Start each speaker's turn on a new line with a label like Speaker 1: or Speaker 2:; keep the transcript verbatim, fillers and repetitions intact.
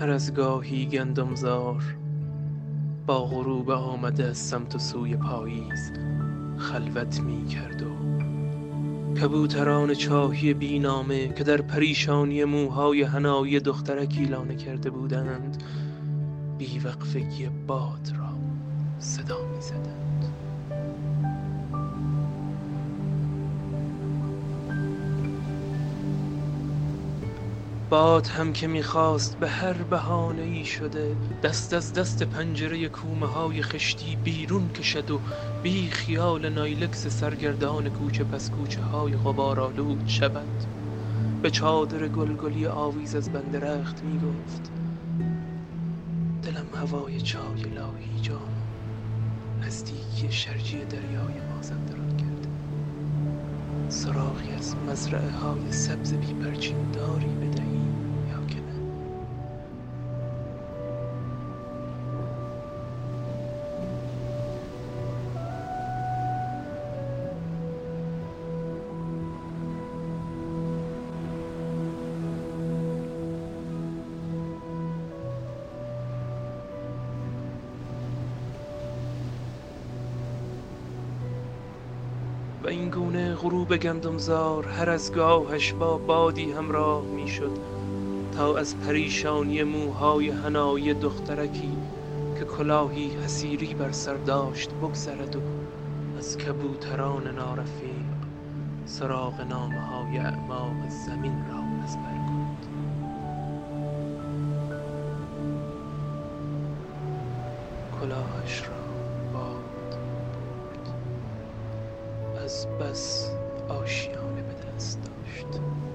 Speaker 1: هر از گاهی گندمزار با غروب آمده از سمت و سوی پاییز خلوت می کرد و کبوتران چاهی بینامه که در پریشانی موهای حنایی دخترکی لانه کرده بودند بیوقفگی باد را صدا می زدند. باد هم که میخواست به هر بهانه‌ای شده دست از دست پنجره کومه های خشتی بیرون کشد و بی خیال نایلکس سرگردان کوچه پس کوچه های غبارآلود شود، به چادر گلگلی آویز از بند رخت میگفت دلم هوای چای لاهیجان و نزدیکی شرجی دریای مازندران کرده. سراغی از مزرعه های سبز بی پرچین داری بدهی یا که نه؟ و این گونه غروب گندمزار هر از گاهش با بادی همراه می شد تا از پریشانی موهای حنایی دخترکی که کلاهی حصیری بر سر داشت بگذرد و از کبوتران نارفیق سراغ نامه های اعماق زمین را ازبر کند. کلاهش را باد برد، از بس آشیانه به دست داشت.